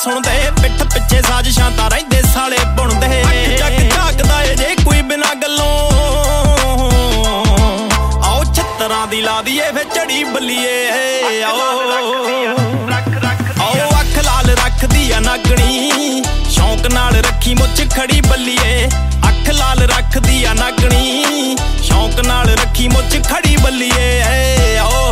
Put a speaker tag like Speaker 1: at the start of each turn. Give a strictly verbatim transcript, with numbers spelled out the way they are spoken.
Speaker 1: ਸੁਣਦੇ ਪਿੱਠ ਪਿੱਛੇ ਸਾਜ਼ਿਸ਼ਾਂ ਤਾਂ ਰਹਿੰਦੇ ਸਾਲੇ ਬੁਣਦੇ ਜੱਗ ਝਾਕਦਾ ਏ ਜੇ ਕੋਈ ਬਿਨਾਂ ਗੱਲੋਂ ਆਓ ਛੱਤਰਾਂ ਦੀ ਲਾ ਦੀਏ ਫੇ ਝੜੀ ਬੱਲੀਏ ਆਓ ਆਓ ਅੱਖ ਲਾਲ ਰੱਖਦੀ ਆ ਨਾਗਣੀ ਸ਼ੌਂਕ ਨਾਲ ਰੱਖੀ ਮੁੱਛ ਖੜੀ ਬੱਲੀਏ ਅੱਖ ਲਾਲ ਰੱਖਦੀ ਆ ਨਾਗਣੀ ਸ਼ੌਂਕ ਨਾਲ ਰੱਖੀ ਮੁੱਛ ਖੜੀ ਬੱਲੀਏ ਆਓ